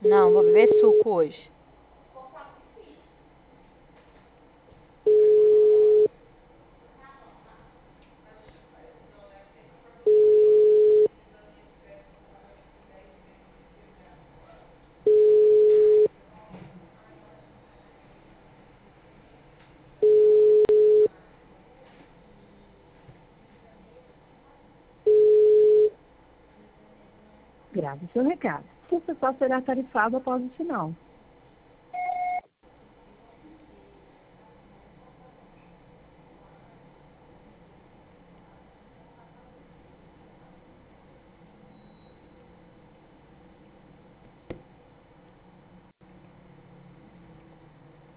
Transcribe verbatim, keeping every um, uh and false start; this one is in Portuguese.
Não, vou beber suco hoje. Grave seu recado. O pessoal será tarifado após o sinal.